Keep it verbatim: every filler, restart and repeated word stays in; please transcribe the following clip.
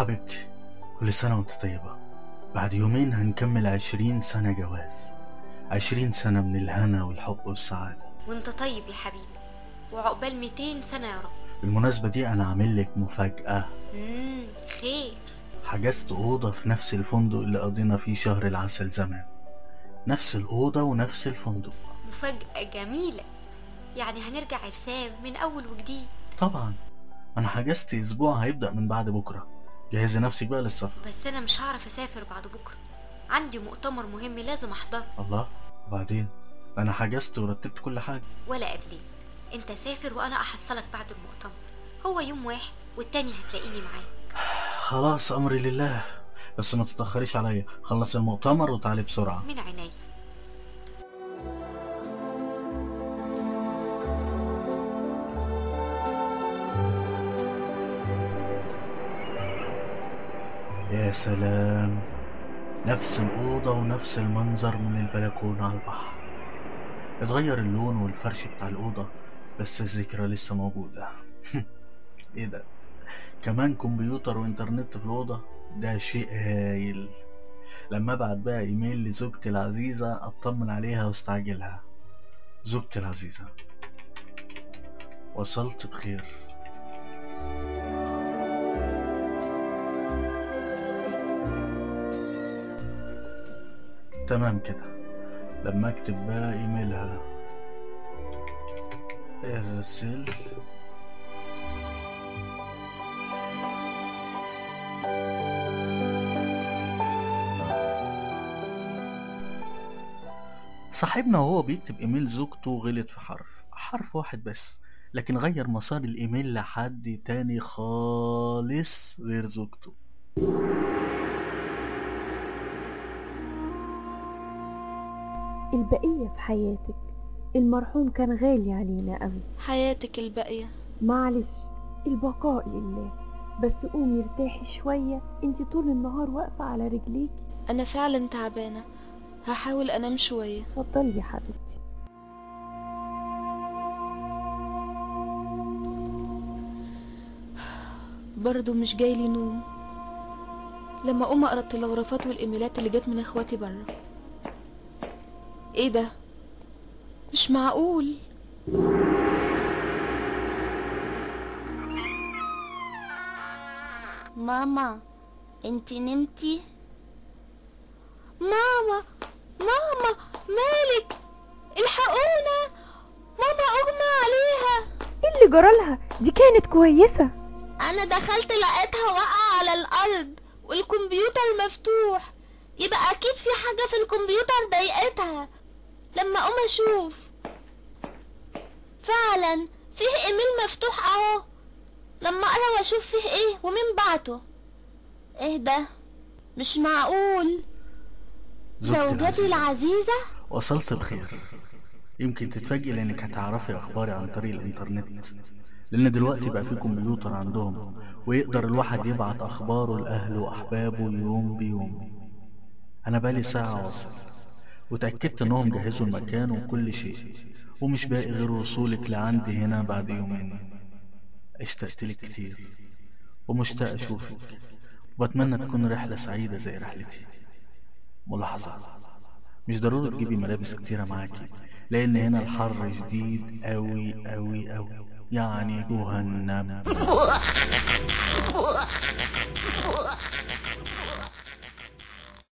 حبيبتي، كل سنة وانت طيبة. بعد يومين هنكمل عشرين سنة جواز، عشرين سنة من الهنا والحب والسعادة. وانت طيب يا حبيبي، وعقبال ميتين سنة يا رب. بالمناسبة دي انا عامل لك مفاجأة. امم خير؟ حجزت اوضة في نفس الفندق اللي قضينا فيه شهر العسل زمان، نفس الأوضة ونفس الفندق. مفاجأة جميلة، يعني هنرجع عرسان من أول وجديد. طبعا أنا حجزت أسبوع هيبدأ من بعد بكرة، جهزي نفسك بقى للسفر. بس أنا مش هعرف أسافر بعد بكرة، عندي مؤتمر مهم لازم أحضره. الله، وبعدين؟ أنا حجزت ورتبت كل حاجة. ولا قبلين، أنت سافر وأنا أحصلك بعد المؤتمر، هو يوم واحد والتاني هتلاقيني معاك. خلاص أمري لله، بس ما تتأخريش عليا، خلص المؤتمر وتعالي بسرعة. من عيني. يا سلام، نفس الأوضة ونفس المنظر من البلكونة على البحر. اتغير اللون والفرش بتاع الأوضة بس الذكرى لسه موجودة. ايه ده، كمان كمبيوتر وانترنت في الأوضة، ده شيء هايل. لما ابعت بقى ايميل لزوجتي العزيزة اطمن عليها واستعجلها. زوجتي العزيزة، وصلت بخير. تمام كده، لما اكتب بقى ايميلها ارسل صاحبنا وهو بيكتب ايميل زوجته غلط في حرف حرف واحد بس، لكن غير مسار الايميل لحد تاني خالص غير زوجته. البقية في حياتك، المرحوم كان غالي علينا قوي. حياتك الباقية، معلش البقاء لله، بس قومي ارتاحي شوية، انتي طول النهار واقفة على رجليكي. انا فعلا تعبانة، هحاول انام شوية. اتفضلي يا حبيبتي. برضو مش جايلي نوم. لما اقوم اقرا التلغرافات والايميلات اللي جت من اخواتي بره. ايه ده، مش معقول. ماما انتي نمتي؟ ماما ماما مالك، الحقونا، ماما اغمى عليها. ايه اللي جرالها؟ دي كانت كويسة. انا دخلت لقيتها واقعة على الارض والكمبيوتر مفتوح، يبقى اكيد في حاجة في الكمبيوتر ضايقتها. لما اقوم اشوف فعلا فيه ايميل مفتوح اهو، لما اقرا واشوف فيه ايه ومين بعته. ايه ده، مش معقول. زوجتي العزيزة، وصلت بخير. يمكن تتفاجئي لانك هتعرفي اخباري عن طريق الانترنت، لان دلوقتي بقى في كمبيوتر عندهم ويقدر الواحد يبعت اخباره لاهله واحبابه يوم بيوم. انا بقالي ساعة واصل، وتأكدت انهم جهزوا المكان وكل شيء، ومش باقي غير وصولك لعندي هنا بعد يومين. اشتقت لك كتير ومشتاق اشوفك، وبتمنى تكون رحلة سعيدة زي رحلتي. ملاحظة، مش ضروري تجيبي ملابس كتيرة معاكي، لان هنا الحر شديد قوي قوي قوي، يعني جهنم.